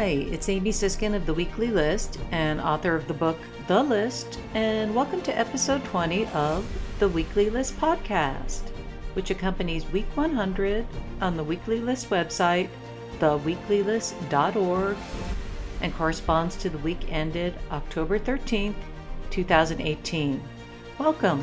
It's Amy Siskin of The Weekly List and author of the book The List, and welcome to episode 20 of the Weekly List podcast, which accompanies week 100 on the Weekly List website, theweeklylist.org, and corresponds to the week ended October 13th, 2018. Welcome.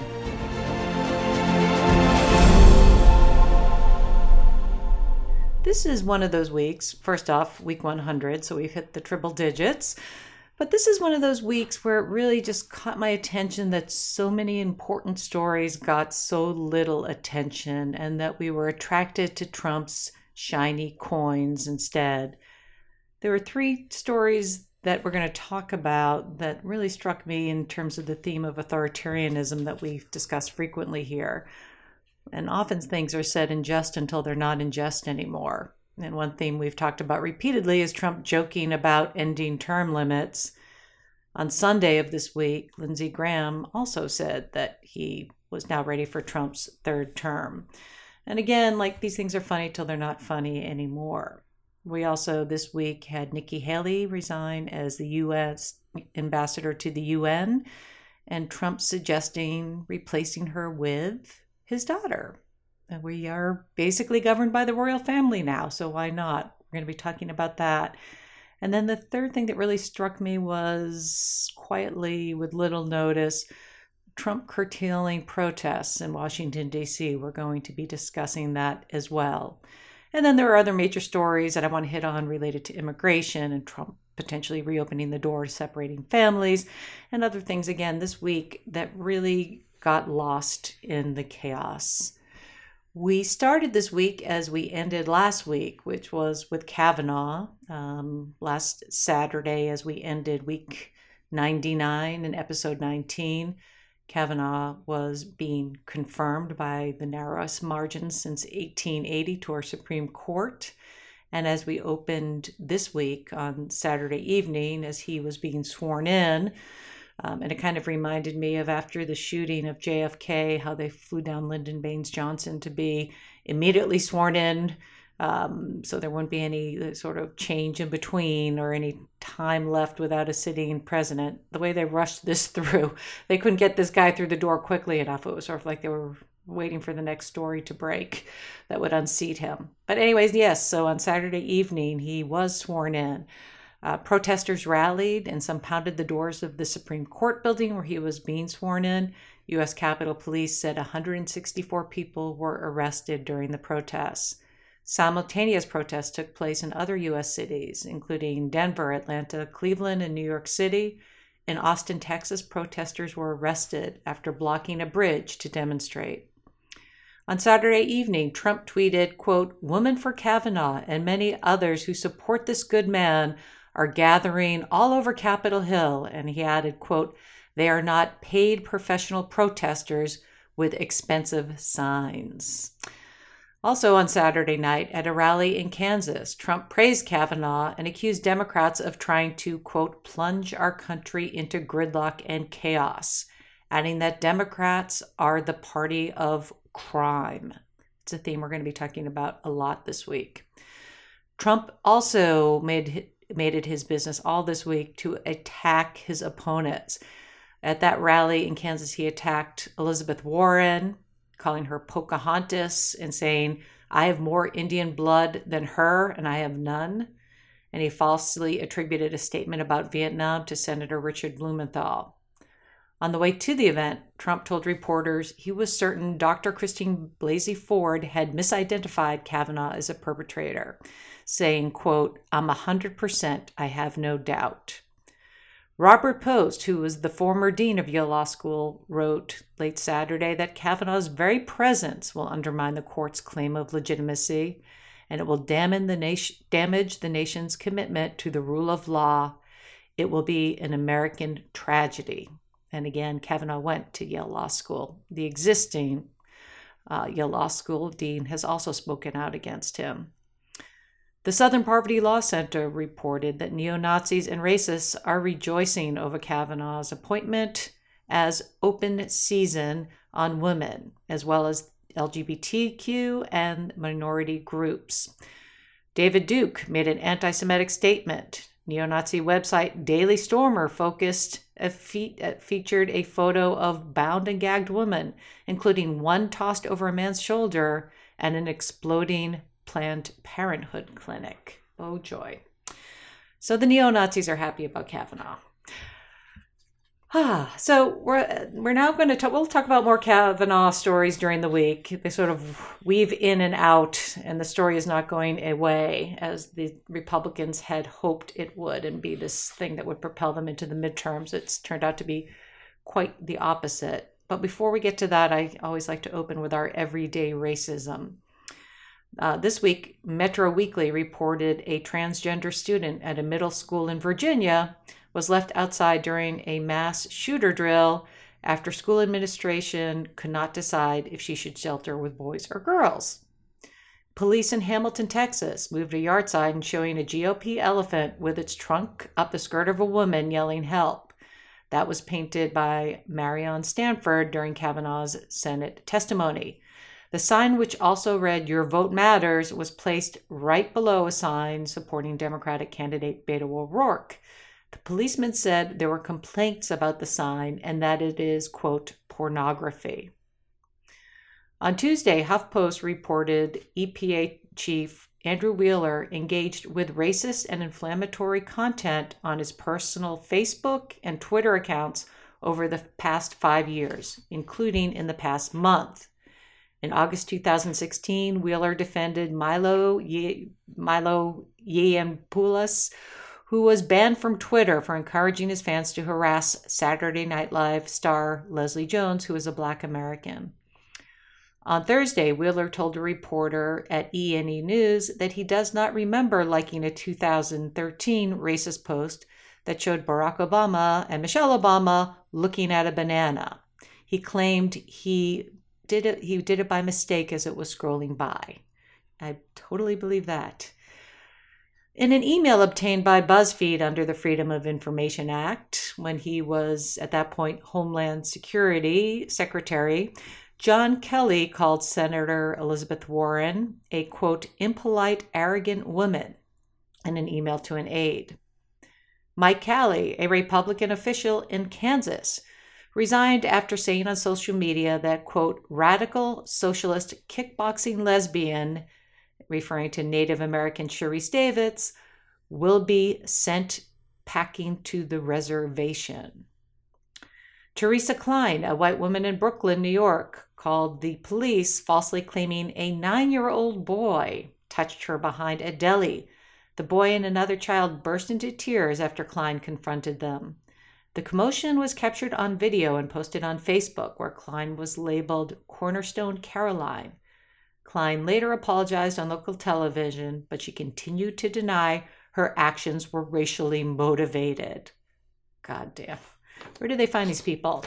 This is one of those weeks, first off, week 100, so we've hit the triple digits. But this is one of those weeks where it really just caught my attention that so many important stories got so little attention and that we were attracted to Trump's shiny coins instead. There were three stories that we're going to talk about that really struck me in terms of the theme of authoritarianism that we've discussed frequently here. And often things are said in jest until they're not in jest anymore. And one theme we've talked about repeatedly is Trump joking about ending term limits. On Sunday of this week, Lindsey Graham also said that he was now ready for Trump's third term. And again, like these things are funny till they're not funny anymore. We also this week had Nikki Haley resign as the U.S. ambassador to the UN, and Trump suggesting replacing her with his daughter. And we are basically governed by the royal family now, so why not? We're going to be talking about that. And then the third thing that really struck me was, quietly, with little notice, Trump curtailing protests in Washington, D.C. We're going to be discussing that as well. And then there are other major stories that I want to hit on related to immigration and Trump potentially reopening the door to separating families and other things, again, this week that really got lost in the chaos. We started this week as we ended last week, which was with Kavanaugh. Last Saturday, as we ended week 99 and episode 19, Kavanaugh was being confirmed by the narrowest margin since 1880 to our Supreme Court. And as we opened this week on Saturday evening, as he was being sworn in, and it kind of reminded me of after the shooting of JFK, how they flew down Lyndon Baines Johnson to be immediately sworn in, so there wouldn't be any sort of change in between or any time left without a sitting president. The way they rushed this through, they couldn't get this guy through the door quickly enough. It was sort of like they were waiting for the next story to break that would unseat him. But anyways, yes, so on Saturday evening, he was sworn in. Protesters rallied and some pounded the doors of the Supreme Court building where he was being sworn in. U.S. Capitol Police said 164 people were arrested during the protests. Simultaneous protests took place in other U.S. cities, including Denver, Atlanta, Cleveland, and New York City. In Austin, Texas, protesters were arrested after blocking a bridge to demonstrate. On Saturday evening, Trump tweeted, quote, "Woman for Kavanaugh and many others who support this good man are gathering all over Capitol Hill," and he added, quote, "They are not paid professional protesters with expensive signs." Also on Saturday night at a rally in Kansas, Trump praised Kavanaugh and accused Democrats of trying to, quote, "plunge our country into gridlock and chaos," adding that Democrats are the party of crime. It's a theme we're going to be talking about a lot this week. Trump also made it his business all this week to attack his opponents. At that rally in Kansas, he attacked Elizabeth Warren, calling her Pocahontas and saying, "I have more Indian blood than her and I have none." And he falsely attributed a statement about Vietnam to Senator Richard Blumenthal. On the way to the event, Trump told reporters he was certain Dr. Christine Blasey Ford had misidentified Kavanaugh as a perpetrator, saying, quote, "I'm 100%, I have no doubt." Robert Post, who was the former dean of Yale Law School, wrote late Saturday that Kavanaugh's very presence will undermine the court's claim of legitimacy, and it will damage the nation's commitment to the rule of law. It will be an American tragedy. And again, Kavanaugh went to Yale Law School. The existing Yale Law School dean has also spoken out against him. The Southern Poverty Law Center reported that neo-Nazis and racists are rejoicing over Kavanaugh's appointment as open season on women, as well as LGBTQ and minority groups. David Duke made an anti-Semitic statement Neo-Nazi website Daily Stormer featured a photo of bound and gagged women, including one tossed over a man's shoulder and an exploding Planned Parenthood clinic. Oh, joy. So the neo-Nazis are happy about Kavanaugh. So we're now going to we'll talk about more Kavanaugh stories during the week. They sort of weave in and out, and the story is not going away as the Republicans had hoped it would and be this thing that would propel them into the midterms. It's turned out to be quite the opposite. But before we get to that, I always like to open with our everyday racism. This week, Metro Weekly reported a transgender student at a middle school in Virginia was left outside during a mass shooter drill after school administration could not decide if she should shelter with boys or girls. Police in Hamilton, Texas, moved a yard sign showing a GOP elephant with its trunk up the skirt of a woman yelling help. That was painted by Marion Stanford during Kavanaugh's Senate testimony. The sign, which also read, "Your vote matters," was placed right below a sign supporting Democratic candidate Beto O'Rourke. The policeman said there were complaints about the sign and that it is, quote, pornography. On Tuesday, HuffPost reported EPA Chief Andrew Wheeler engaged with racist and inflammatory content on his personal Facebook and Twitter accounts over the past 5 years, including in the past month. In August 2016, Wheeler defended Milo Yiannopoulos, who was banned from Twitter for encouraging his fans to harass Saturday Night Live star Leslie Jones, who is a Black American. On Thursday, Wheeler told a reporter at E&E News that he does not remember liking a 2013 racist post that showed Barack Obama and Michelle Obama looking at a banana. He claimed he did it by mistake as it was scrolling by. I totally believe that. In an email obtained by BuzzFeed under the Freedom of Information Act, when he was at that point Homeland Security Secretary, John Kelly called Senator Elizabeth Warren a, quote, impolite, arrogant woman in an email to an aide. Mike Calley, a Republican official in Kansas, resigned after saying on social media that, quote, radical socialist kickboxing lesbian, referring to Native American Sharice Davids, will be sent packing to the reservation. Teresa Klein, a white woman in Brooklyn, New York, called the police, falsely claiming a 9-year-old boy touched her behind a deli. The boy and another child burst into tears after Klein confronted them. The commotion was captured on video and posted on Facebook, where Klein was labeled Cornerstone Caroline. Klein later apologized on local television, but she continued to deny her actions were racially motivated. God damn. Where do they find these people?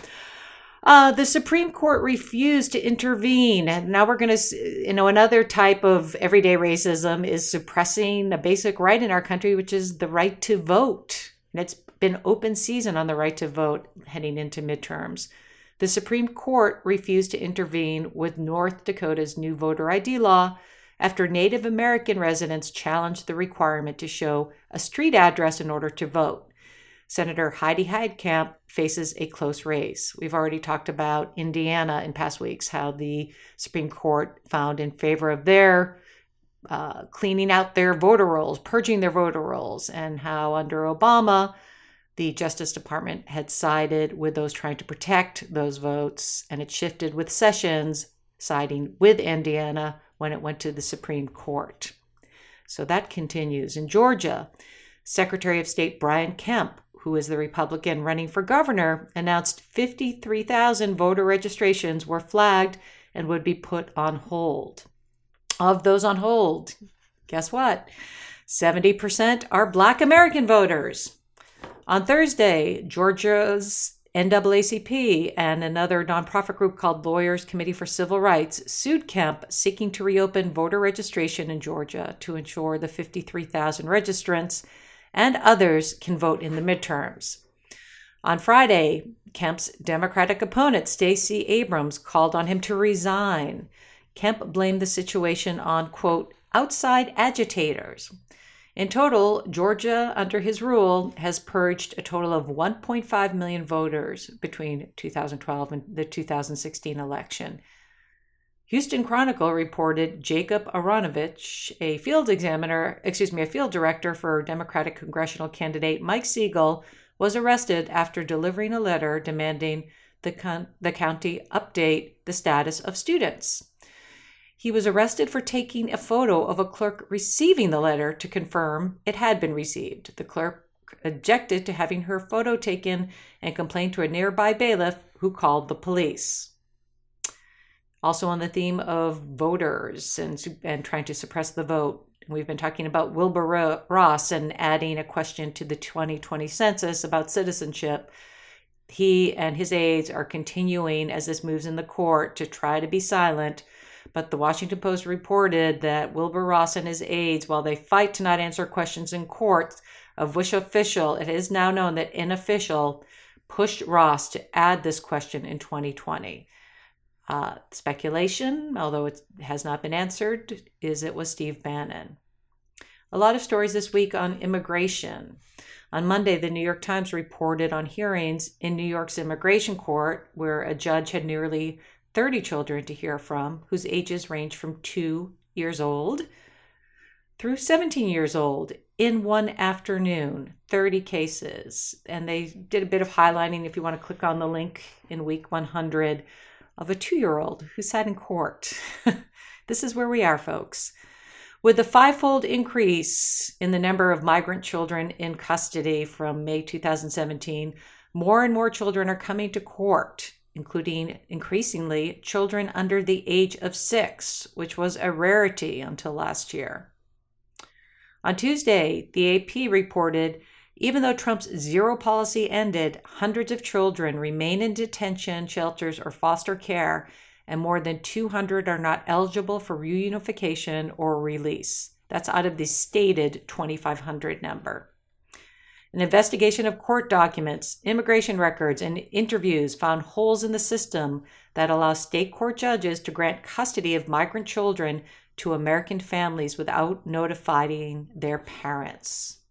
The Supreme Court refused to intervene. And now we're going to, another type of everyday racism is suppressing a basic right in our country, which is the right to vote. And it's been open season on the right to vote heading into midterms. The Supreme Court refused to intervene with North Dakota's new voter ID law after Native American residents challenged the requirement to show a street address in order to vote. Senator Heidi Heitkamp faces a close race. We've already talked about Indiana in past weeks, how the Supreme Court found in favor of their cleaning out their voter rolls, purging their voter rolls, and how under Obama, the Justice Department had sided with those trying to protect those votes, and it shifted with Sessions siding with Indiana when it went to the Supreme Court. So that continues. In Georgia, Secretary of State Brian Kemp, who is the Republican running for governor, announced 53,000 voter registrations were flagged and would be put on hold. Of those on hold, guess what? 70% are Black American voters. On Thursday, Georgia's NAACP and another nonprofit group called Lawyers Committee for Civil Rights sued Kemp, seeking to reopen voter registration in Georgia to ensure the 53,000 registrants and others can vote in the midterms. On Friday, Kemp's Democratic opponent, Stacey Abrams, called on him to resign. Kemp blamed the situation on, quote, outside agitators. In total, Georgia, under his rule, has purged a total of 1.5 million voters between 2012 and the 2016 election. Houston Chronicle reported Jacob Aronovich, a field director for Democratic congressional candidate Mike Siegel, was arrested after delivering a letter demanding the county update the status of students. He was arrested for taking a photo of a clerk receiving the letter to confirm it had been received. The clerk objected to having her photo taken and complained to a nearby bailiff who called the police. Also on the theme of voters and trying to suppress the vote, we've been talking about Wilbur Ross and adding a question to the 2020 census about citizenship. He and his aides are continuing as this moves in the court to try to be silent. But the Washington Post reported that Wilbur Ross and his aides, while they fight to not answer questions in court, a Bush official, it is now known that an official pushed Ross to add this question in 2020. Speculation, although it has not been answered, is it was Steve Bannon. A lot of stories this week on immigration. On Monday, the New York Times reported on hearings in New York's immigration court where a judge had nearly 30 children to hear from, whose ages range from 2 years old through 17 years old in one afternoon, 30 cases. And they did a bit of highlighting, if you want to click on the link in week 100, of a 2-year-old who sat in court. This is where we are, folks. With the 5-fold increase in the number of migrant children in custody from May 2017, more and more children are coming to court, including increasingly children under the age of 6, which was a rarity until last year. On Tuesday, the AP reported, even though Trump's zero policy ended, hundreds of children remain in detention shelters or foster care, and more than 200 are not eligible for reunification or release. That's out of the stated 2,500 number. An investigation of court documents, immigration records, and interviews found holes in the system that allow state court judges to grant custody of migrant children to American families without notifying their parents.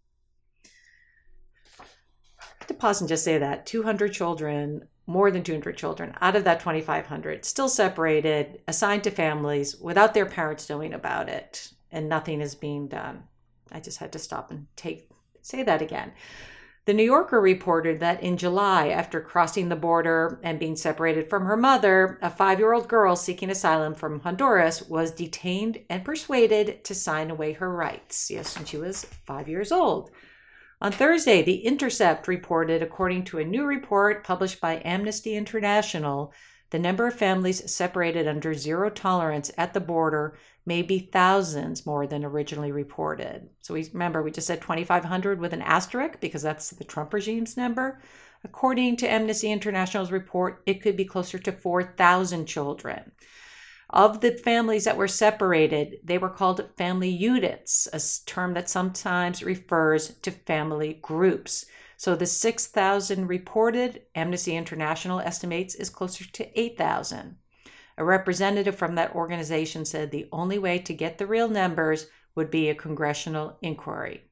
I have to pause and just say that 200 children, more than 200 children, out of that 2,500, still separated, assigned to families without their parents knowing about it, and nothing is being done. I just had to stop and say that again. The New Yorker reported that in July, after crossing the border and being separated from her mother, a 5-year-old girl seeking asylum from Honduras was detained and persuaded to sign away her rights. Yes, when she was 5 years old. On Thursday, The Intercept reported, according to a new report published by Amnesty International, the number of families separated under zero tolerance at the border may be thousands more than originally reported. So we just said 2,500 with an asterisk because that's the Trump regime's number. According to Amnesty International's report, it could be closer to 4,000 children. Of the families that were separated, they were called family units, a term that sometimes refers to family groups. So the 6,000 reported, Amnesty International estimates, is closer to 8,000. A representative from that organization said the only way to get the real numbers would be a congressional inquiry.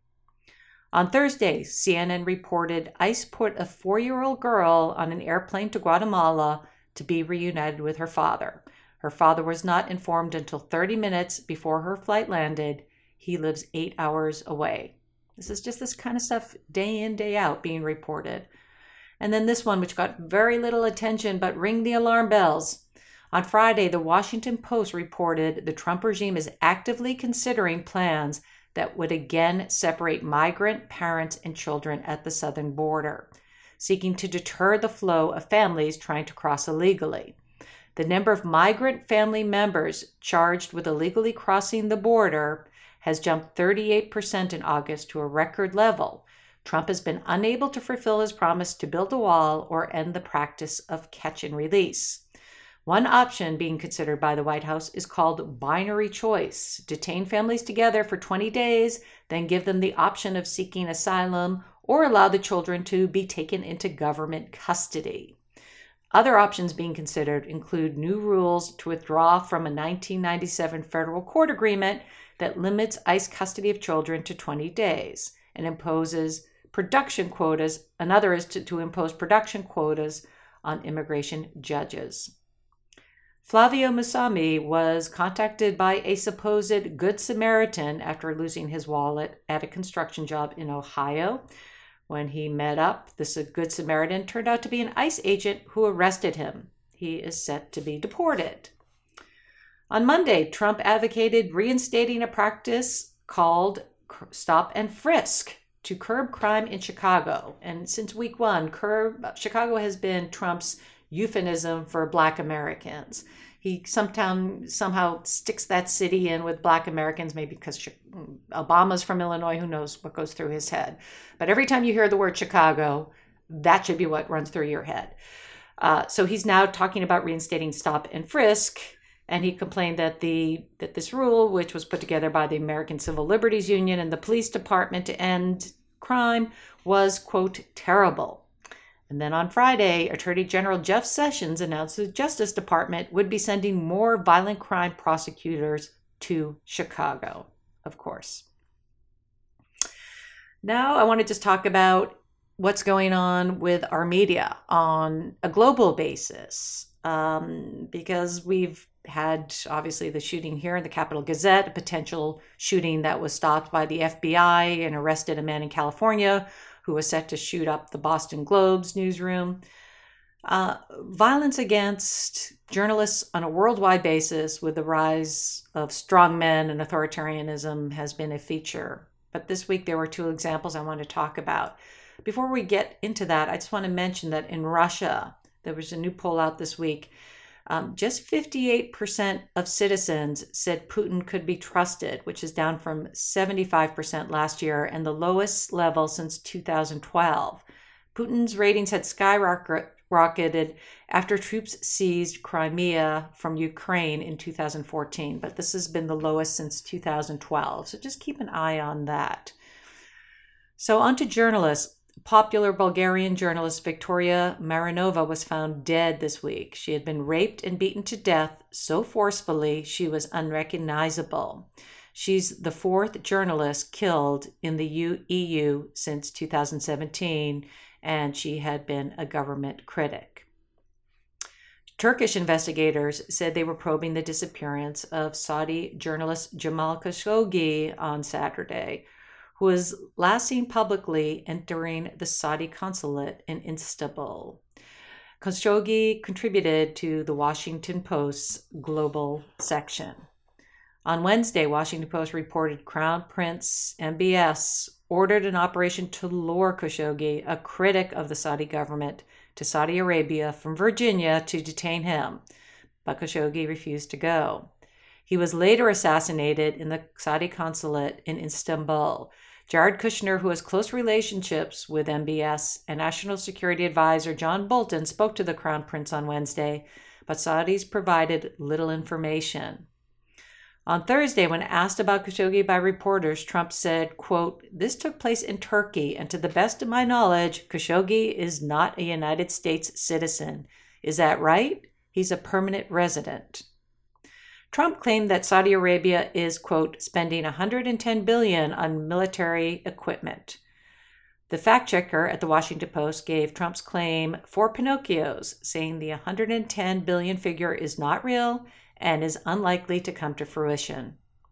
On Thursday, CNN reported ICE put a 4-year-old girl on an airplane to Guatemala to be reunited with her father. Her father was not informed until 30 minutes before her flight landed. He lives 8 hours away. This is just this kind of stuff day in, day out being reported. And then this one, which got very little attention, but ring the alarm bells. On Friday, the Washington Post reported the Trump regime is actively considering plans that would again separate migrant parents and children at the southern border, seeking to deter the flow of families trying to cross illegally. The number of migrant family members charged with illegally crossing the border has jumped 38% in August to a record level. Trump has been unable to fulfill his promise to build a wall or end the practice of catch and release. One option being considered by the White House is called binary choice. Detain families together for 20 days, then give them the option of seeking asylum or allow the children to be taken into government custody. Other options being considered include new rules to withdraw from a 1997 federal court agreement that limits ICE custody of children to 20 days and imposes production quotas. Another is to impose production quotas on immigration judges. Flavio Musami was contacted by a supposed Good Samaritan after losing his wallet at a construction job in Ohio. When he met up, this Good Samaritan turned out to be an ICE agent who arrested him. He is set to be deported. On Monday, Trump advocated reinstating a practice called stop and frisk to curb crime in Chicago. And since week one, Chicago has been Trump's euphemism for Black Americans. He somehow sticks that city in with Black Americans, maybe because Obama's from Illinois, who knows what goes through his head. But every time you hear the word Chicago, that should be what runs through your head. So he's now talking about reinstating stop and frisk, and he complained that this rule, which was put together by the American Civil Liberties Union and the police department to end crime, was, quote, terrible. And then on Friday, Attorney General Jeff Sessions announced the Justice Department would be sending more violent crime prosecutors to Chicago, of course. Now I want to just talk about what's going on with our media on a global basis, because we've had, obviously, the shooting here in the Capitol Gazette, a potential shooting that was stopped by the FBI and arrested a man in California who was set to shoot up the Boston Globe's newsroom. Violence against journalists on a worldwide basis with the rise of strongmen and authoritarianism has been a feature. But this week there were two examples I want to talk about. Before we get into that, I just want to mention that in Russia, there was a new poll out this week. Just 58% of citizens said Putin could be trusted, which is down from 75% last year and the lowest level since 2012. Putin's ratings had skyrocketed after troops seized Crimea from Ukraine in 2014, but this has been the lowest since 2012. So just keep an eye on that. So on to journalists. Popular Bulgarian journalist Victoria Marinova was found dead this week. She had been raped and beaten to death so forcefully she was unrecognizable. She's the fourth journalist killed in the EU since 2017, and she had been a government critic. Turkish investigators said they were probing the disappearance of Saudi journalist Jamal Khashoggi on Saturday, who was last seen publicly entering the Saudi consulate in Istanbul. Khashoggi contributed to the Washington Post's global section. On Wednesday, Washington Post reported Crown Prince MBS ordered an operation to lure Khashoggi, a critic of the Saudi government, to Saudi Arabia from Virginia to detain him, but Khashoggi refused to go. He was later assassinated in the Saudi consulate in Istanbul. Jared Kushner, who has close relationships with MBS, and National Security Advisor John Bolton spoke to the Crown Prince on Wednesday, but Saudis provided little information. On Thursday, when asked about Khashoggi by reporters, Trump said, quote, "This took place in Turkey, and to the best of my knowledge, Khashoggi is not a United States citizen. Is that right? He's a permanent resident." Trump claimed that Saudi Arabia is, quote, spending $110 billion on military equipment. The fact checker at the Washington Post gave Trump's claim 4 Pinocchios, saying the $110 billion figure is not real and is unlikely to come to fruition.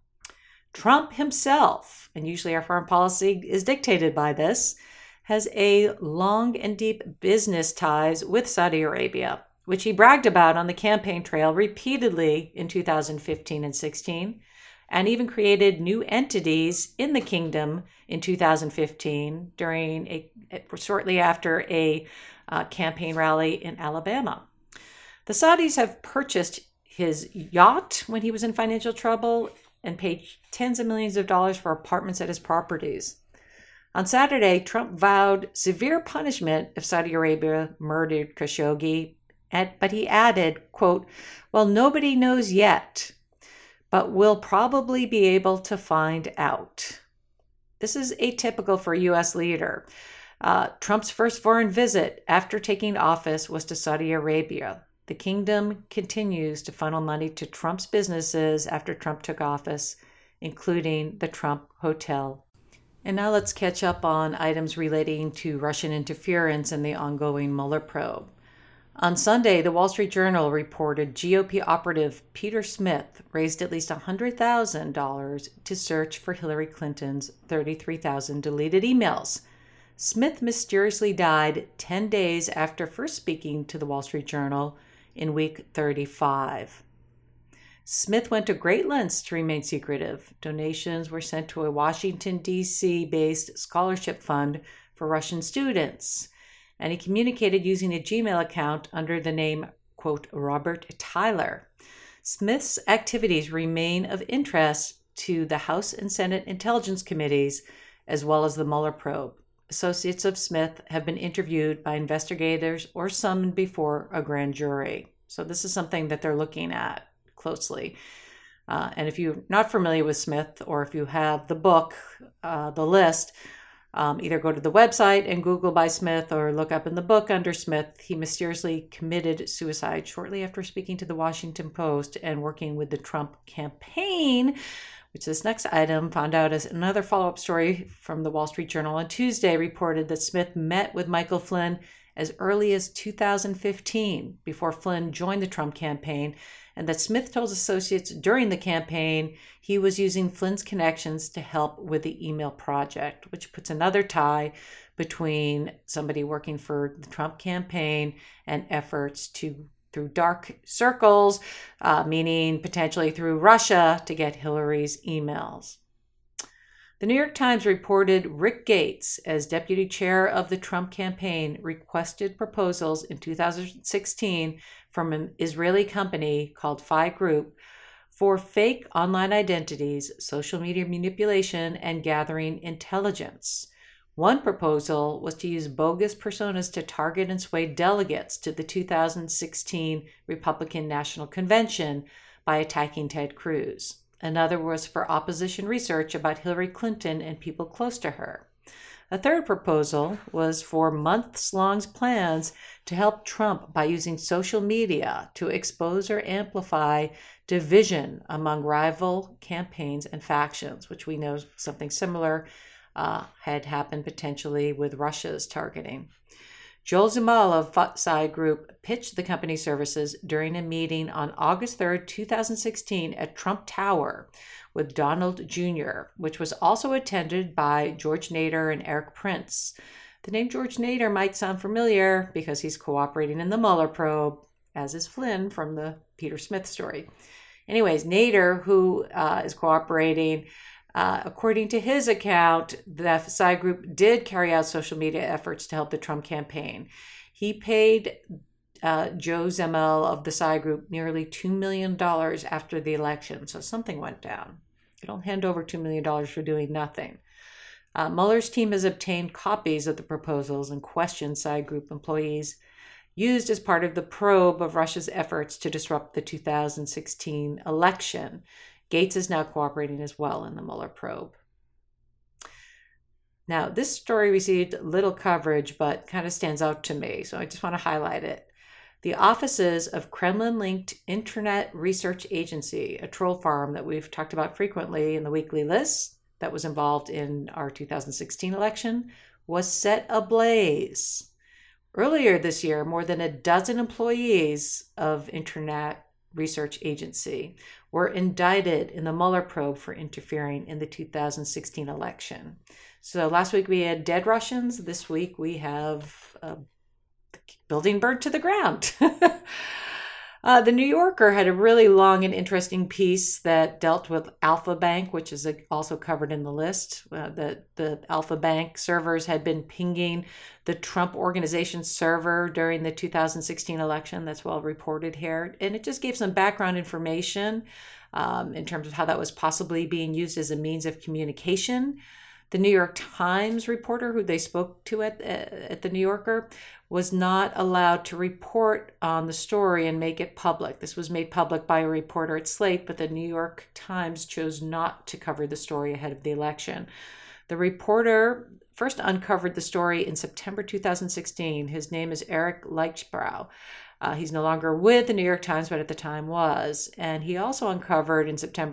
Trump himself, and usually our foreign policy is dictated by this, has a long and deep business ties with Saudi Arabia, which he bragged about on the campaign trail repeatedly in 2015 and 16, and even created new entities in the kingdom in 2015 shortly after a campaign rally in Alabama. The Saudis have purchased his yacht when he was in financial trouble and paid tens of millions of dollars for apartments at his properties. On Saturday, Trump vowed severe punishment if Saudi Arabia murdered Khashoggi, but he added, quote, "Well, nobody knows yet, but we'll probably be able to find out." This is atypical for a U.S. leader. Trump's first foreign visit after taking office was to Saudi Arabia. The kingdom continues to funnel money to Trump's businesses after Trump took office, including the Trump Hotel. And now let's catch up on items relating to Russian interference in the ongoing Mueller probe. On Sunday, the Wall Street Journal reported GOP operative Peter Smith raised at least $100,000 to search for Hillary Clinton's 33,000 deleted emails. Smith mysteriously died 10 days after first speaking to the Wall Street Journal in week 35. Smith went to great lengths to remain secretive. Donations were sent to a Washington, D.C.-based scholarship fund for Russian students, and he communicated using a Gmail account under the name, quote, Robert Tyler. Smith's activities remain of interest to the House and Senate Intelligence Committees, as well as the Mueller probe. Associates of Smith have been interviewed by investigators or summoned before a grand jury. So this is something that they're looking at closely. And if you're not familiar with Smith, or if you have the book, The List, either go to the website and Google by Smith or look up in the book under Smith. He mysteriously committed suicide shortly after speaking to the Washington Post and working with the Trump campaign, which this next item found out as another follow-up story from the Wall Street Journal on Tuesday reported that Smith met with Michael Flynn as early as 2015 before Flynn joined the Trump campaign, and that Smith told associates during the campaign he was using Flynn's connections to help with the email project, which puts another tie between somebody working for the Trump campaign and efforts to, through dark circles, meaning potentially through Russia, to get Hillary's emails. The New York Times reported Rick Gates, as deputy chair of the Trump campaign, requested proposals in 2016 from an Israeli company called Phi Group for fake online identities, social media manipulation, and gathering intelligence. One proposal was to use bogus personas to target and sway delegates to the 2016 Republican National Convention by attacking Ted Cruz. Another was for opposition research about Hillary Clinton and people close to her. A third proposal was for months-long plans to help Trump by using social media to expose or amplify division among rival campaigns and factions, which we know something similar had happened potentially with Russia's targeting. Joel Zumal of Psi Group pitched the company's services during a meeting on August 3, 2016 at Trump Tower with Donald Jr., which was also attended by George Nader and Eric Prince. The name George Nader might sound familiar because he's cooperating in the Mueller probe, as is Flynn from the Peter Smith story. Anyways, Nader, who is cooperating, according to his account, the Psi Group did carry out social media efforts to help the Trump campaign. He paid Joe Zemel of the Psi Group nearly $2 million after the election, so something went down. You don't hand over $2 million for doing nothing. Mueller's team has obtained copies of the proposals and questioned Psi Group employees used as part of the probe of Russia's efforts to disrupt the 2016 election. Gates is now cooperating as well in the Mueller probe. Now, this story received little coverage, but kind of stands out to me, so I just want to highlight it. The offices of Kremlin-linked Internet Research Agency, a troll farm that we've talked about frequently in the weekly list that was involved in our 2016 election, was set ablaze. Earlier this year, more than a dozen employees of Internet Research Agency were indicted in the Mueller probe for interfering in the 2016 election. So last week we had dead Russians. This week we have the building burned to the ground. The New Yorker had a really long and interesting piece that dealt with Alpha Bank, which is also covered in the list. The Alpha Bank servers had been pinging the Trump Organization server during the 2016 election. That's well reported here. And it just gave some background information in terms of how that was possibly being used as a means of communication. The New York Times reporter who they spoke to at the New Yorker was not allowed to report on the story and make it public. This was made public by a reporter at Slate, but the New York Times chose not to cover the story ahead of the election. The reporter first uncovered the story in September 2016. His name is Eric Leichtbrow. He's no longer with the New York Times, but at the time was. And he also uncovered in September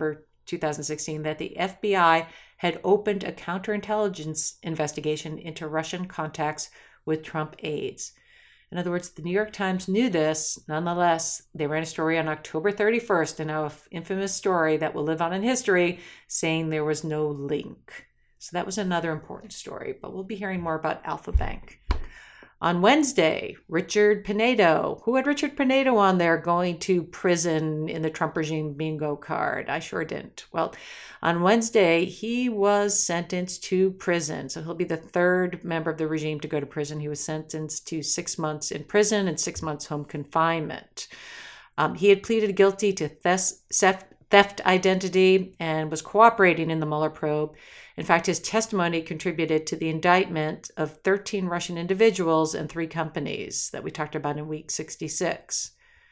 2016 that the FBI had opened a counterintelligence investigation into Russian contacts with Trump aides. In other words, the New York Times knew this. Nonetheless, they ran a story on October 31st, and now an infamous story that will live on in history, saying there was no link. So that was another important story, but we'll be hearing more about Alfa Bank. On Wednesday, Richard Pinedo. Who had Richard Pinedo on there going to prison in the Trump regime bingo card? I sure didn't. Well, on Wednesday, he was sentenced to prison. So he'll be the third member of the regime to go to prison. He was sentenced to 6 months in prison and 6 months home confinement. He had pleaded guilty to theft identity and was cooperating in the Mueller probe. In fact, his testimony contributed to the indictment of 13 Russian individuals and 3 companies that we talked about in week 66.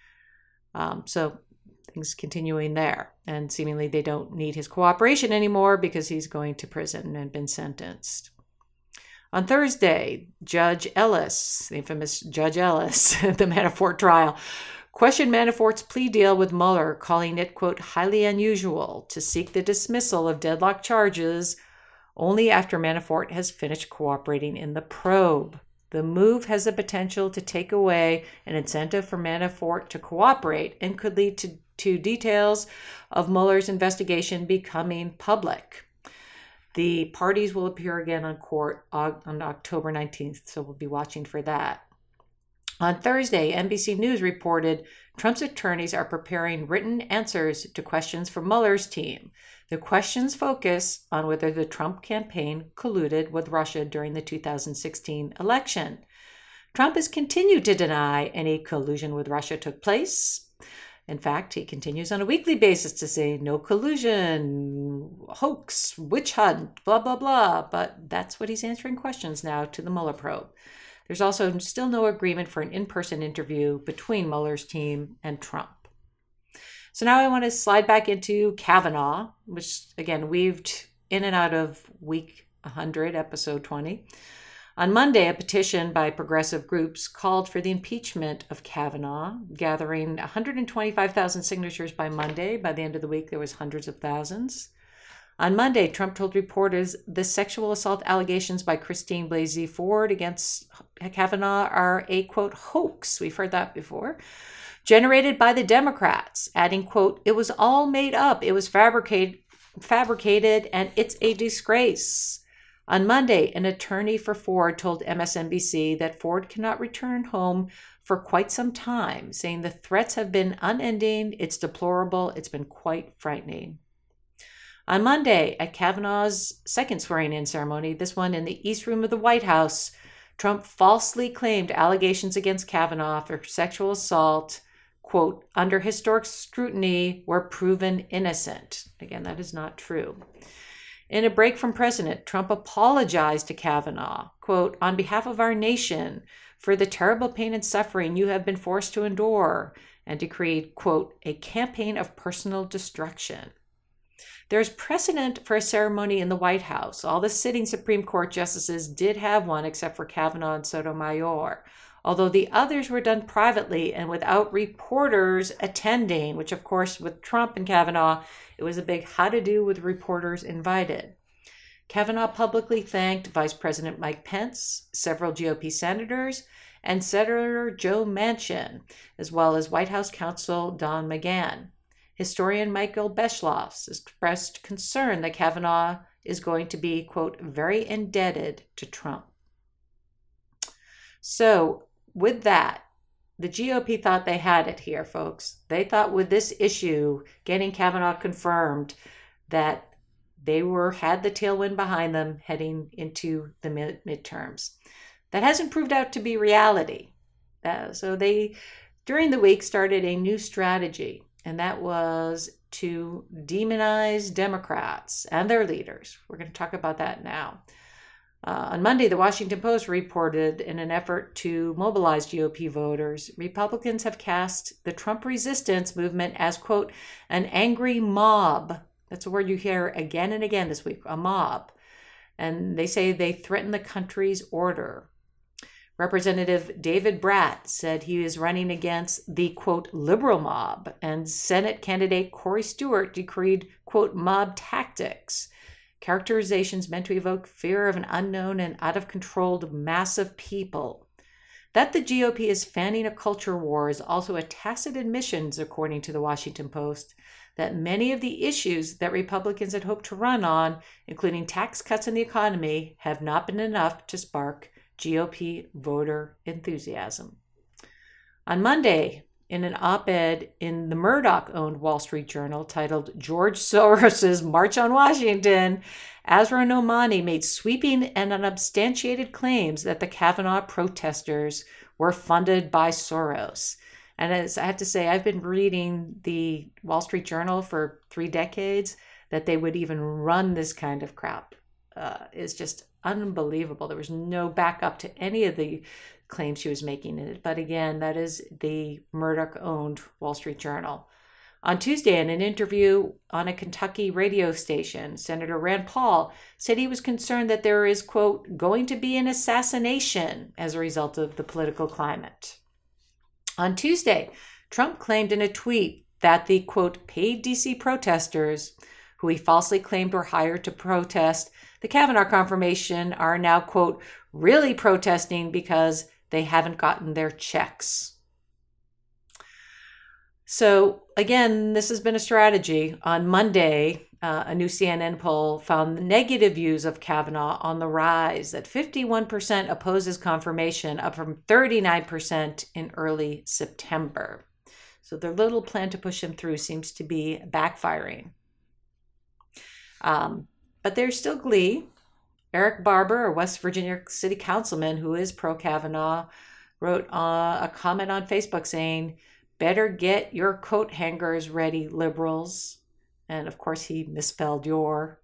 So things continuing there. And seemingly they don't need his cooperation anymore because he's going to prison and been sentenced. On Thursday, Judge Ellis, the infamous Judge Ellis, the Manafort trial, questioned Manafort's plea deal with Mueller, calling it, quote, highly unusual to seek the dismissal of deadlock charges only after Manafort has finished cooperating in the probe. The move has the potential to take away an incentive for Manafort to cooperate and could lead to details of Mueller's investigation becoming public. The parties will appear again on court on October 19th, so we'll be watching for that. On Thursday, NBC News reported Trump's attorneys are preparing written answers to questions from Mueller's team. The questions focus on whether the Trump campaign colluded with Russia during the 2016 election. Trump has continued to deny any collusion with Russia took place. In fact, he continues on a weekly basis to say no collusion, hoax, witch hunt, blah, blah, blah. But that's what he's answering questions now to the Mueller probe. There's also still no agreement for an in-person interview between Mueller's team and Trump. So now I want to slide back into Kavanaugh, which, again, weaved in and out of week 100, episode 20. On Monday, a petition by progressive groups called for the impeachment of Kavanaugh, gathering 125,000 signatures by Monday. By the end of the week, there was hundreds of thousands. On Monday, Trump told reporters the sexual assault allegations by Christine Blasey Ford against Kavanaugh are a, quote, hoax. We've heard that before. Generated by the Democrats, adding, quote, it was all made up. It was fabricated, and it's a disgrace. On Monday, an attorney for Ford told MSNBC that Ford cannot return home for quite some time, saying the threats have been unending, it's deplorable, it's been quite frightening. On Monday, at Kavanaugh's second swearing-in ceremony, this one in the East Room of the White House, Trump falsely claimed allegations against Kavanaugh for sexual assault, quote, under historic scrutiny were proven innocent. Again, that is not true. In a break from President, Trump apologized to Kavanaugh, quote, on behalf of our nation, for the terrible pain and suffering you have been forced to endure, and decreed, quote, a campaign of personal destruction. There's precedent for a ceremony in the White House. All the sitting Supreme Court justices did have one, except for Kavanaugh and Sotomayor, although the others were done privately and without reporters attending, which, of course, with Trump and Kavanaugh, it was a big how-to-do with reporters invited. Kavanaugh publicly thanked Vice President Mike Pence, several GOP senators, and Senator Joe Manchin, as well as White House counsel Don McGahn. Historian Michael Beschloss expressed concern that Kavanaugh is going to be, quote, very indebted to Trump. So with that, the GOP thought they had it here, folks. They thought with this issue, getting Kavanaugh confirmed, that they had the tailwind behind them heading into the midterms. That hasn't proved out to be reality. So they, during the week, started a new strategy, and that was to demonize Democrats and their leaders. We're going to talk about that now. On Monday, the Washington Post reported in an effort to mobilize GOP voters, Republicans have cast the Trump resistance movement as, quote, an angry mob. That's a word you hear again and again this week, a mob. And they say they threaten the country's order. Representative David Bratt said he is running against the, quote, liberal mob, and Senate candidate Corey Stewart decreed, quote, mob tactics, characterizations meant to evoke fear of an unknown and out-of-control mass of people. That the GOP is fanning a culture war is also a tacit admission, according to the Washington Post, that many of the issues that Republicans had hoped to run on, including tax cuts and the economy, have not been enough to spark GOP voter enthusiasm. On Monday, in an op-ed in the Murdoch-owned Wall Street Journal titled George Soros's March on Washington, Azra Nomani made sweeping and unsubstantiated claims that the Kavanaugh protesters were funded by Soros. And as I have to say, I've been reading the Wall Street Journal for 3 decades. That they would even run this kind of crap is just unbelievable. There was no backup to any of the claims she was making in it. But again, that is the Murdoch-owned Wall Street Journal. On Tuesday, in an interview on a Kentucky radio station, Senator Rand Paul said he was concerned that there is, quote, going to be an assassination as a result of the political climate. On Tuesday, Trump claimed in a tweet that the, quote, paid DC protesters, who he falsely claimed were hired to protest the Kavanaugh confirmation, are now, quote, really protesting because they haven't gotten their checks. So again, this has been a strategy. On Monday, a new CNN poll found the negative views of Kavanaugh on the rise, that 51% opposes confirmation, up from 39% in early September. So their little plan to push him through seems to be backfiring. But there's still glee. Eric Barber, a West Virginia city councilman who is pro-Kavanaugh, wrote a comment on Facebook saying, better get your coat hangers ready, liberals. And of course, he misspelled your,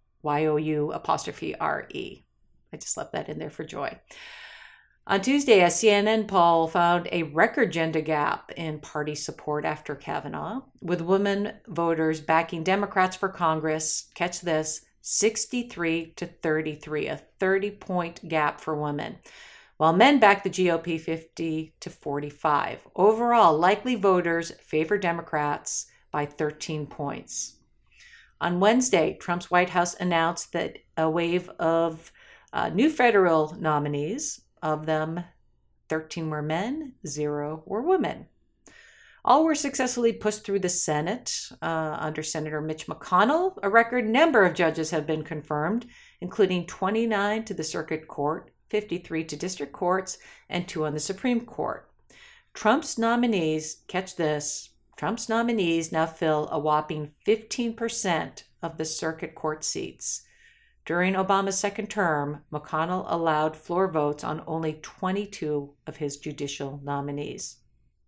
Y-O-U''RE. I just left that in there for joy. On Tuesday, a CNN poll found a record gender gap in party support after Kavanaugh, with women voters backing Democrats for Congress, catch this, 63 to 33, a 30-point gap for women, while men backed the GOP 50 to 45. Overall, likely voters favor Democrats by 13 points. On Wednesday, Trump's White House announced that a wave of new federal nominees, of them 13 were men, 0 were women. All were successfully pushed through the Senate under Senator Mitch McConnell. A record number of judges have been confirmed, including 29 to the Circuit Court, 53 to district courts, and 2 on the Supreme Court. Trump's nominees, catch this, Trump's nominees now fill a whopping 15% of the Circuit Court seats. During Obama's second term, McConnell allowed floor votes on only 22 of his judicial nominees.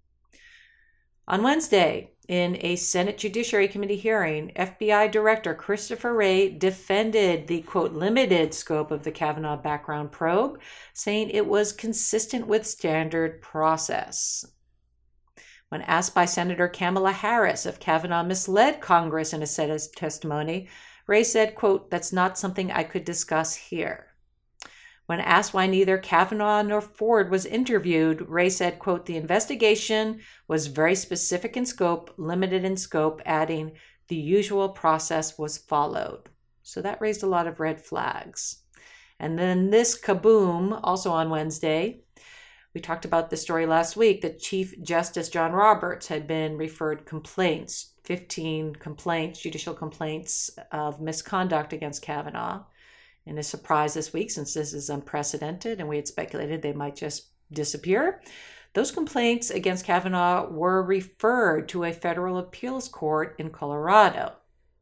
On Wednesday, in a Senate Judiciary Committee hearing, FBI Director Christopher Wray defended the, quote, limited scope of the Kavanaugh background probe, saying it was consistent with standard process. When asked by Senator Kamala Harris if Kavanaugh misled Congress in a set of testimony, Wray said, quote, that's not something I could discuss here. When asked why neither Kavanaugh nor Ford was interviewed, Wray said, quote, the investigation was very specific in scope, limited in scope, adding, the usual process was followed. So that raised a lot of red flags. And then this kaboom, also on Wednesday, we talked about this story last week, that Chief Justice John Roberts had been referred complaints, 15 complaints, judicial complaints of misconduct against Kavanaugh. In a surprise this week, since this is unprecedented and we had speculated they might just disappear, those complaints against Kavanaugh were referred to a federal appeals court in Colorado.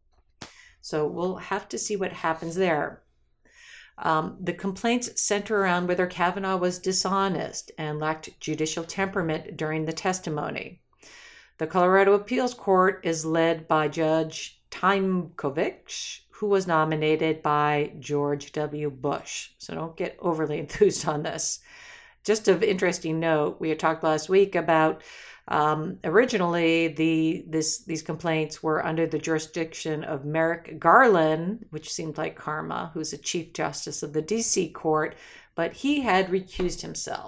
So we'll have to see what happens there. The complaints center around whether Kavanaugh was dishonest and lacked judicial temperament during the testimony. The Colorado Appeals Court is led by Judge Tymkovich, who was nominated by George W. Bush. So don't get overly enthused on this. Just of interesting note, we had talked last week about originally these complaints were under the jurisdiction of Merrick Garland, which seemed like karma, who's the Chief Justice of the D.C. Court, but he had recused himself.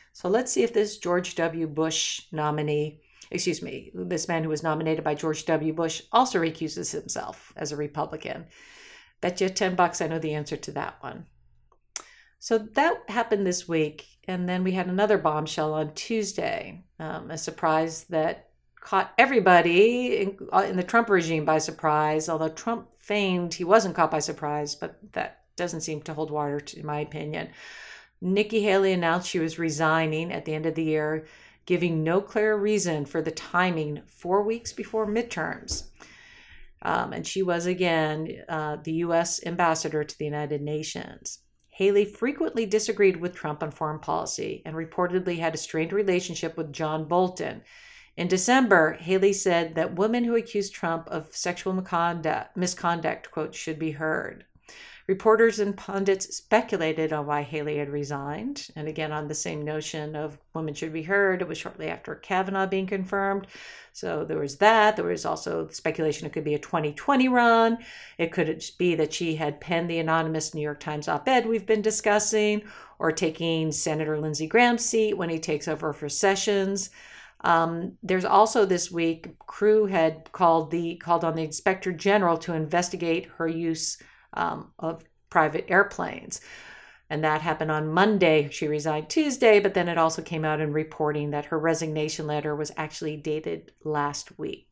So let's see if this George W. Bush nominee, this man who was nominated by George W. Bush also recuses himself as a Republican. Bet you $10 I know the answer to that one. So that happened this week. And then we had another bombshell on Tuesday, a surprise that caught everybody in the Trump regime by surprise, although Trump feigned he wasn't caught by surprise, but that doesn't seem to hold water, in my opinion. Nikki Haley announced she was resigning at the end of the year, giving no clear reason for the timing 4 weeks before midterms. And she was, again, the U.S. ambassador to the United Nations. Haley frequently disagreed with Trump on foreign policy and reportedly had a strained relationship with John Bolton. In December, Haley said that women who accused Trump of sexual misconduct, quote, should be heard. Reporters and pundits speculated on why Haley had resigned. And again, on the same notion of women should be heard, it was shortly after Kavanaugh being confirmed. So there was that. There was also speculation it could be a 2020 run. It could be that she had penned the anonymous New York Times op-ed we've been discussing, or taking Senator Lindsey Graham's seat when he takes over for Sessions. There's also this week, Crew had called on the Inspector General to investigate her use of private airplanes. And that happened on Monday. She resigned Tuesday, but then it also came out in reporting that her resignation letter was actually dated last week.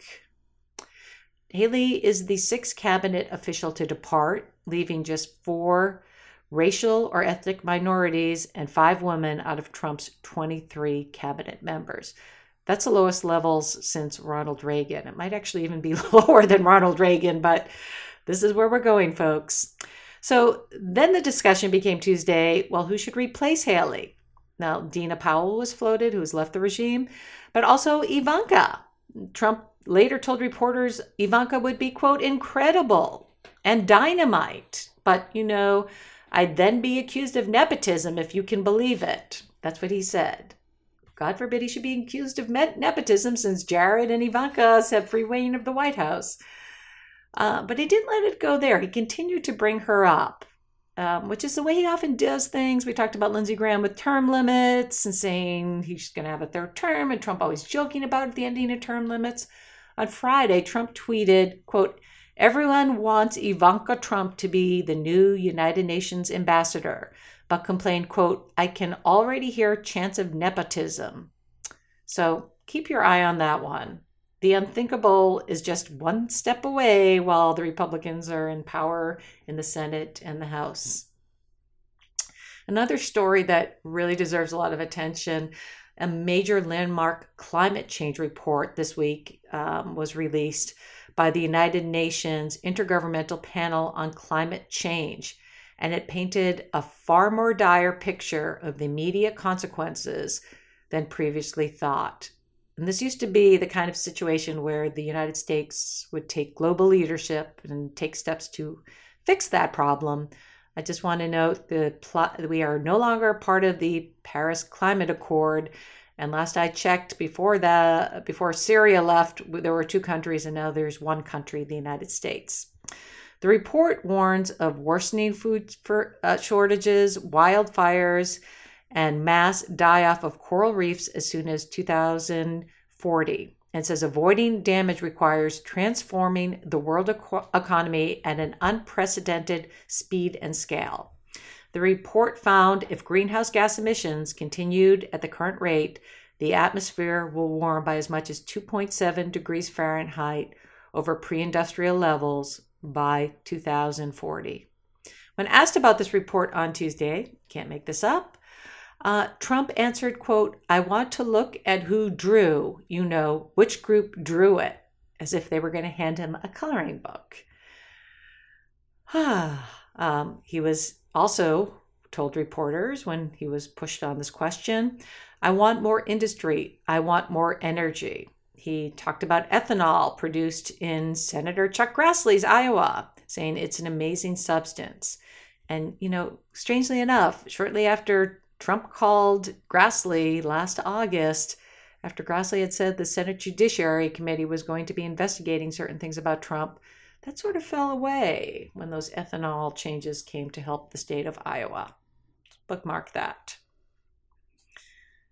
Haley is the sixth cabinet official to depart, leaving just 4 racial or ethnic minorities and 5 women out of Trump's 23 cabinet members. That's the lowest levels since Ronald Reagan. It might actually even be lower than Ronald Reagan, but this is where we're going, folks. So then the discussion became Tuesday, well, who should replace Haley? Now, Dina Powell was floated, who has left the regime, but also Ivanka. Trump later told reporters Ivanka would be, quote, incredible and dynamite. But, I'd then be accused of nepotism, if you can believe it. That's what he said. God forbid he should be accused of nepotism, since Jared and Ivanka have free reign of the White House. But he didn't let it go there. He continued to bring her up, which is the way he often does things. We talked about Lindsey Graham with term limits and saying he's going to have a 3rd term, and Trump always joking about the ending of term limits. On Friday, Trump tweeted, quote, everyone wants Ivanka Trump to be the new United Nations ambassador, but complained, quote, I can already hear chants of nepotism. So keep your eye on that one. The unthinkable is just one step away while the Republicans are in power in the Senate and the House. Another story that really deserves a lot of attention, a major landmark climate change report this week was released by the United Nations Intergovernmental Panel on Climate Change, and it painted a far more dire picture of the immediate consequences than previously thought. And this used to be the kind of situation where the United States would take global leadership and take steps to fix that problem. I just want to note that we are no longer part of the Paris Climate Accord. And last I checked, before Syria left, there were 2 countries, and now there's 1 country, the United States. The report warns of worsening food shortages, wildfires, and mass die-off of coral reefs as soon as 2040. And says avoiding damage requires transforming the world economy at an unprecedented speed and scale. The report found if greenhouse gas emissions continued at the current rate, the atmosphere will warm by as much as 2.7 degrees Fahrenheit over pre-industrial levels by 2040. When asked about this report on Tuesday, can't make this up, Trump answered, quote, I want to look at who drew, which group drew it, as if they were going to hand him a coloring book. He was also told reporters when he was pushed on this question, I want more industry. I want more energy. He talked about ethanol produced in Senator Chuck Grassley's Iowa, saying it's an amazing substance. And, strangely enough, shortly after Trump called Grassley last August, after Grassley had said the Senate Judiciary Committee was going to be investigating certain things about Trump, that sort of fell away when those ethanol changes came to help the state of Iowa. Bookmark that.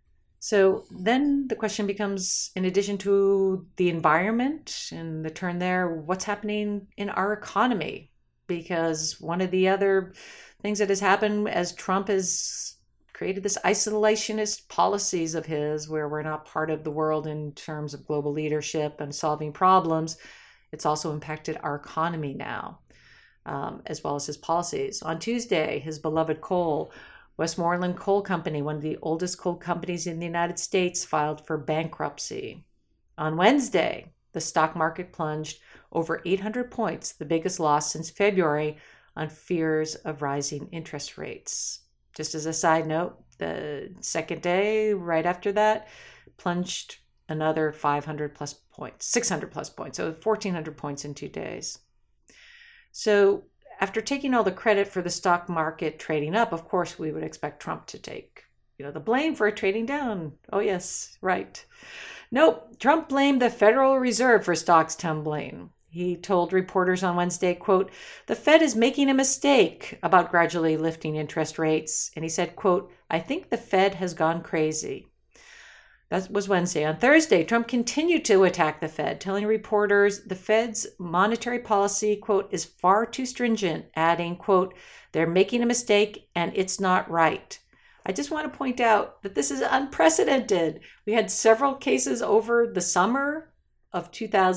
So then the question becomes, in addition to the environment and the turn there, what's happening in our economy? Because one of the other things that has happened as Trump has created this isolationist policies of his, where we're not part of the world in terms of global leadership and solving problems, it's also impacted our economy now, as well as his policies. On Tuesday, his beloved coal, Westmoreland Coal Company, one of the oldest coal companies in the United States, filed for bankruptcy. On Wednesday, the stock market plunged over 800 points, the biggest loss since February, on fears of rising interest rates. Just as a side note, the second day, right after that, plunged another 500 plus points, 600 plus points, so 1,400 points in 2 days. So after taking all the credit for the stock market trading up, of course, we would expect Trump to take, the blame for it trading down. Oh, yes, right. Nope, Trump blamed the Federal Reserve for stocks tumbling. He told reporters on Wednesday, quote, "The Fed is making a mistake about gradually lifting interest rates." And he said, quote, "I think the Fed has gone crazy." That was Wednesday. On Thursday, Trump continued to attack the Fed, telling reporters the Fed's monetary policy, quote, "is far too stringent," adding, quote, "they're making a mistake and it's not right." I just want to point out that this is unprecedented. We had several cases over the summer of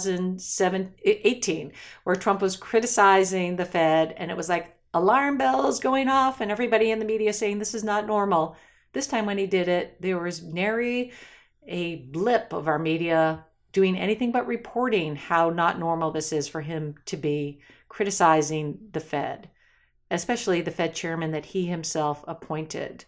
2018 where Trump was criticizing the Fed, and it was like alarm bells going off and everybody in the media saying this is not normal. This time when he did it, there was nary a blip of our media doing anything but reporting how not normal this is for him to be criticizing the Fed, especially the Fed chairman that he himself appointed.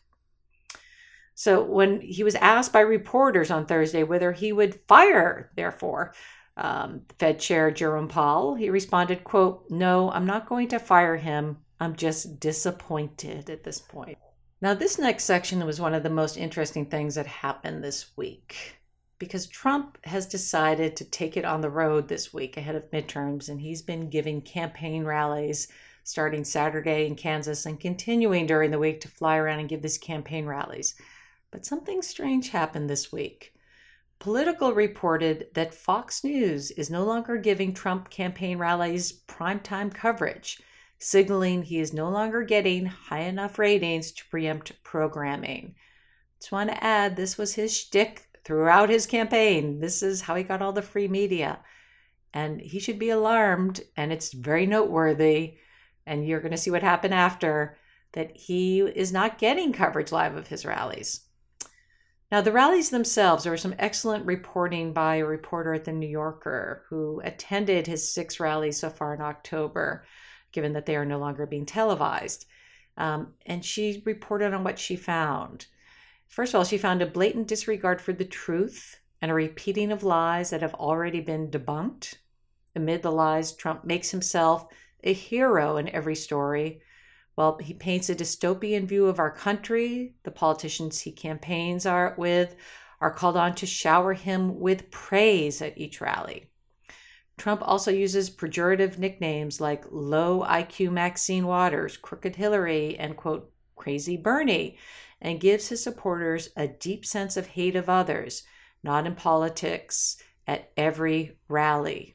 So when he was asked by reporters on Thursday whether he would fire, therefore, Fed Chair Jerome Powell, he responded, quote, "No, I'm not going to fire him. I'm just disappointed at this point." Now, this next section was one of the most interesting things that happened this week, because Trump has decided to take it on the road this week ahead of midterms, and he's been giving campaign rallies starting Saturday in Kansas and continuing during the week to fly around and give these campaign rallies. But something strange happened this week. Politico reported that Fox News is no longer giving Trump campaign rallies primetime coverage, signaling he is no longer getting high enough ratings to preempt programming. Just want to add, this was his shtick throughout his campaign. This is how he got all the free media. And he should be alarmed, and it's very noteworthy, and you're going to see what happened after, that he is not getting coverage live of his rallies. Now, the rallies themselves, there was some excellent reporting by a reporter at The New Yorker who attended his 6 rallies so far in October, given that they are no longer being televised. And she reported on what she found. First of all, she found a blatant disregard for the truth and a repeating of lies that have already been debunked. Amid the lies, Trump makes himself a hero in every story. Well, he paints a dystopian view of our country. The politicians he campaigns with are called on to shower him with praise at each rally. Trump also uses pejorative nicknames like low IQ Maxine Waters, crooked Hillary, and, quote, crazy Bernie, and gives his supporters a deep sense of hate of others, not in politics, at every rally.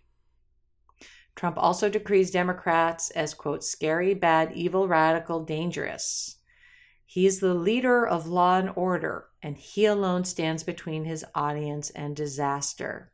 Trump also decrees Democrats as, quote, scary, bad, evil, radical, dangerous. He is the leader of law and order, and he alone stands between his audience and disaster.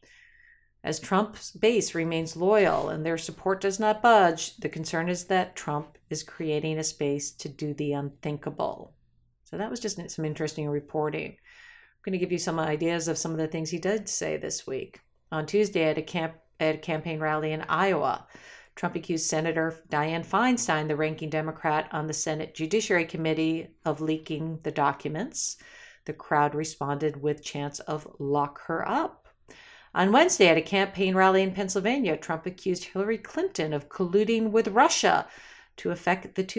As Trump's base remains loyal and their support does not budge, the concern is that Trump is creating a space to do the unthinkable. So that was just some interesting reporting. I'm going to give you some ideas of some of the things he did say this week. On Tuesday at a campaign rally in Iowa, Trump accused Senator Dianne Feinstein, the ranking Democrat on the Senate Judiciary Committee, of leaking the documents. The crowd responded with chants of "lock her up." On Wednesday, at a campaign rally in Pennsylvania, Trump accused Hillary Clinton of colluding with Russia to affect the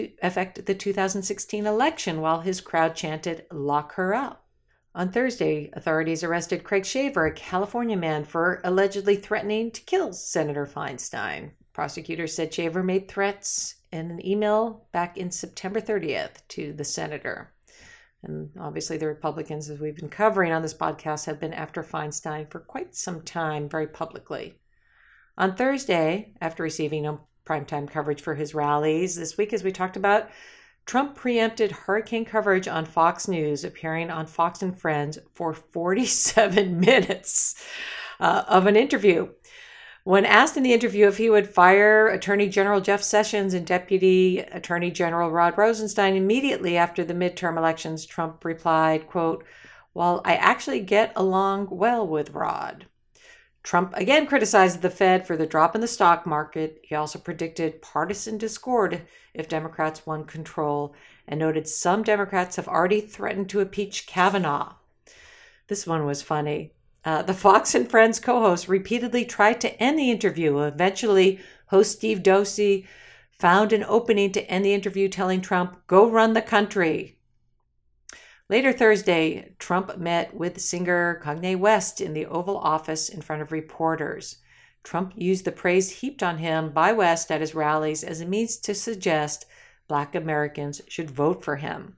2016 election, while his crowd chanted, "lock her up." On Thursday, authorities arrested Craig Shaver, a California man, for allegedly threatening to kill Senator Feinstein. Prosecutors said Shaver made threats in an email back in September 30th to the senator. And obviously the Republicans, as we've been covering on this podcast, have been after Feinstein for quite some time, very publicly. On Thursday, after receiving no primetime coverage for his rallies this week, as we talked about, Trump preempted hurricane coverage on Fox News, appearing on Fox and Friends for 47 minutes of an interview. When asked in the interview if he would fire Attorney General Jeff Sessions and Deputy Attorney General Rod Rosenstein immediately after the midterm elections, Trump replied, quote, "Well, I actually get along well with Rod." Trump again criticized the Fed for the drop in the stock market. He also predicted partisan discord if Democrats won control and noted some Democrats have already threatened to impeach Kavanaugh. This one was funny. The Fox and Friends co-host repeatedly tried to end the interview. Eventually, host Steve Doocy found an opening to end the interview, telling Trump, "Go run the country." Later Thursday, Trump met with singer Kanye West in the Oval Office in front of reporters. Trump used the praise heaped on him by West at his rallies as a means to suggest Black Americans should vote for him.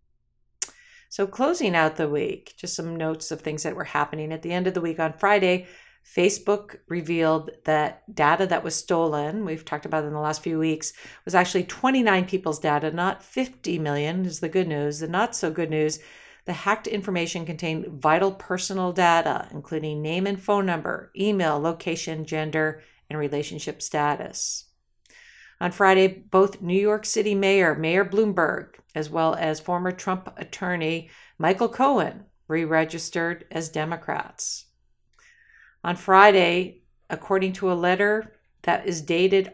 So closing out the week, just some notes of things that were happening. At the end of the week on Friday, Facebook revealed that data that was stolen, we've talked about it in the last few weeks, was actually 29 people's data, not 50 million is the good news. The not so good news, the hacked information contained vital personal data, including name and phone number, email, location, gender, and relationship status. On Friday, both New York City Mayor Bloomberg, as well as former Trump attorney Michael Cohen, re-registered as Democrats. On Friday, according to a letter that is dated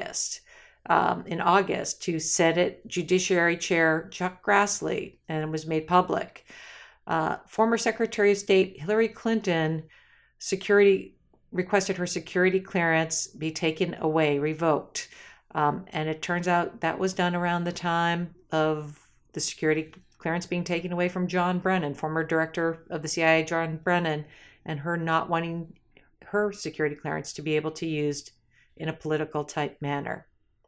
in August to Senate Judiciary Chair Chuck Grassley, and it was made public, former Secretary of State Hillary Clinton requested her security clearance be taken away, revoked. And it turns out that was done around the time of the security clearance being taken away from John Brennan, former director of the CIA, John Brennan, and her not wanting her security clearance to be able to be used in a political type manner.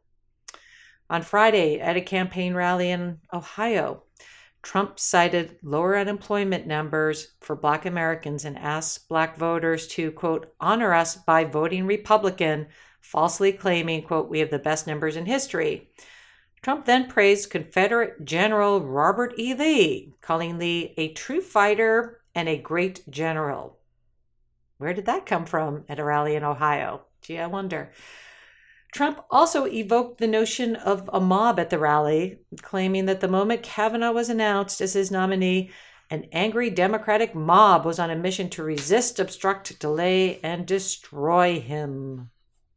On Friday, at a campaign rally in Ohio, Trump cited lower unemployment numbers for Black Americans and asked Black voters to, quote, honor us by voting Republican, falsely claiming, quote, we have the best numbers in history. Trump then praised Confederate General Robert E. Lee, calling Lee a true fighter and a great general. Where did that come from at a rally in Ohio? Gee, I wonder. Trump also evoked the notion of a mob at the rally, claiming that the moment Kavanaugh was announced as his nominee, an angry Democratic mob was on a mission to resist, obstruct, delay, and destroy him.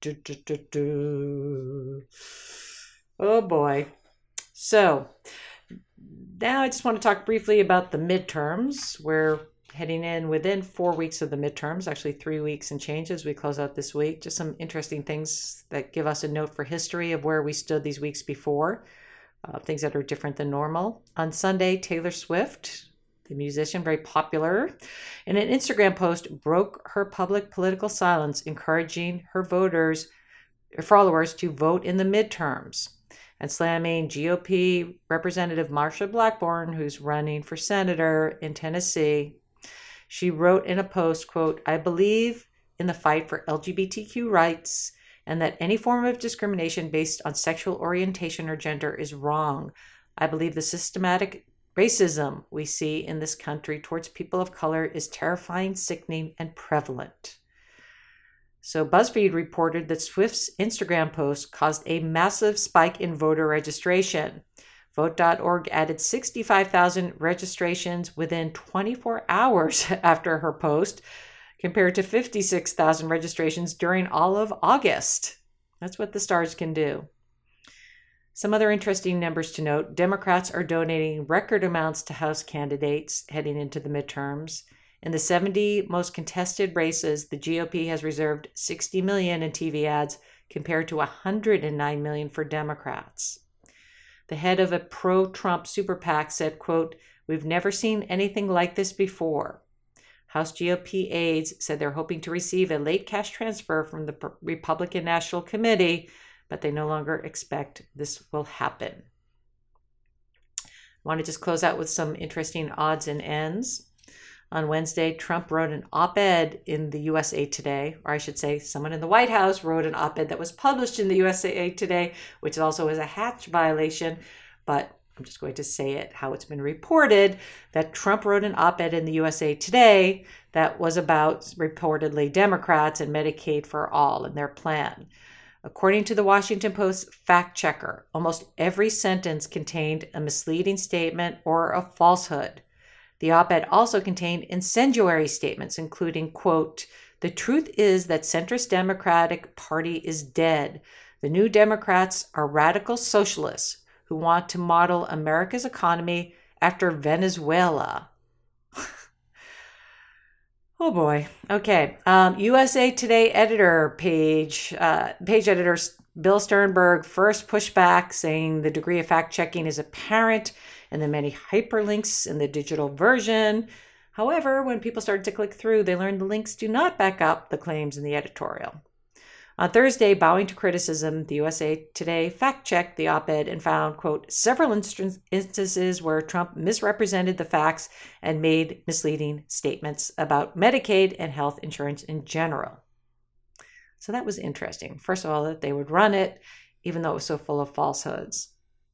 Oh boy. So now I just want to talk briefly about the midterms. We're heading in within 4 weeks of the midterms, actually 3 weeks and change as we close out this week. Just some interesting things that give us a note for history of where we stood these weeks before, things that are different than normal. On Sunday, Taylor Swift, the musician, very popular, in an Instagram post broke her public political silence, encouraging her followers to vote in the midterms and slamming GOP Representative Marsha Blackburn, who's running for senator in Tennessee. She wrote in a post, quote, I believe in the fight for LGBTQ rights and that any form of discrimination based on sexual orientation or gender is wrong. I believe the systematic racism we see in this country towards people of color is terrifying, sickening, and prevalent. So BuzzFeed reported that Swift's Instagram post caused a massive spike in voter registration. Vote.org added 65,000 registrations within 24 hours after her post, compared to 56,000 registrations during all of August. That's what the stars can do. Some other interesting numbers to note. Democrats are donating record amounts to House candidates heading into the midterms. In the 70 most contested races, the GOP has reserved $60 million in TV ads compared to $109 million for Democrats. The head of a pro-Trump super PAC said, quote, we've never seen anything like this before. House GOP aides said they're hoping to receive a late cash transfer from the Republican National Committee, but they no longer expect this will happen. Want to just close out with some interesting odds and ends. On Wednesday, Trump wrote an op-ed in the USA Today, or I should say someone in the White House wrote an op-ed that was published in the USA Today, which also is a Hatch violation, but I'm just going to say it how it's been reported, that Trump wrote an op-ed in the USA Today that was about reportedly Democrats and Medicaid for all and their plan. According to the Washington Post fact checker, almost every sentence contained a misleading statement or a falsehood. The op-ed also contained incendiary statements, including, quote, "The truth is that centrist Democratic Party is dead. The New Democrats are radical socialists who want to model America's economy after Venezuela." Oh boy. Okay. USA Today editor page editor Bill Sternberg first pushed back, saying the degree of fact checking is apparent and the many hyperlinks in the digital version. However, when people started to click through, they learned the links do not back up the claims in the editorial. On Thursday, bowing to criticism, the USA Today fact-checked the op-ed and found, quote, "several instances where Trump misrepresented the facts and made misleading statements about Medicaid and health insurance in general." So that was interesting. First of all, that they would run it, even though it was so full of falsehoods.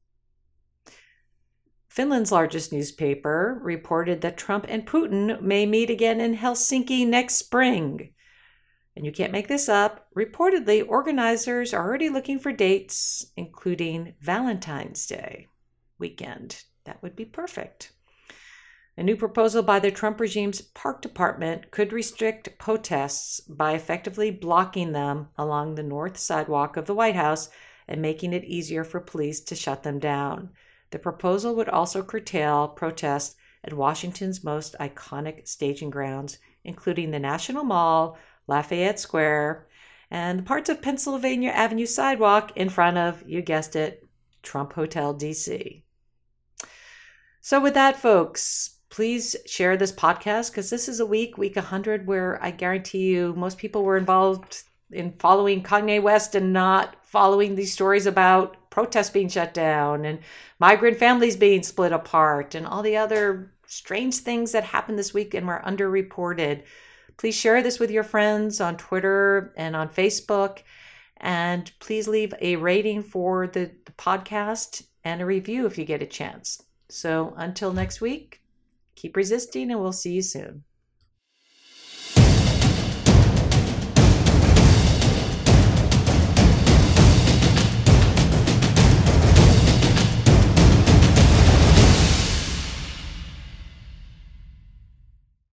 Finland's largest newspaper reported that Trump and Putin may meet again in Helsinki next spring. And you can't make this up. Reportedly, organizers are already looking for dates, including Valentine's Day weekend. That would be perfect. A new proposal by the Trump regime's park department could restrict protests by effectively blocking them along the north sidewalk of the White House and making it easier for police to shut them down. The proposal would also curtail protests at Washington's most iconic staging grounds, including the National Mall, Lafayette Square, and parts of Pennsylvania Avenue sidewalk in front of, you guessed it, Trump Hotel, D.C. So with that, folks, please share this podcast because this is a week 100, where I guarantee you most people were involved in following Kanye West and not following these stories about protests being shut down and migrant families being split apart and all the other strange things that happened this week and were underreported. Please share this with your friends on Twitter and on Facebook. And please leave a rating for the podcast and a review if you get a chance. So until next week, keep resisting and we'll see you soon.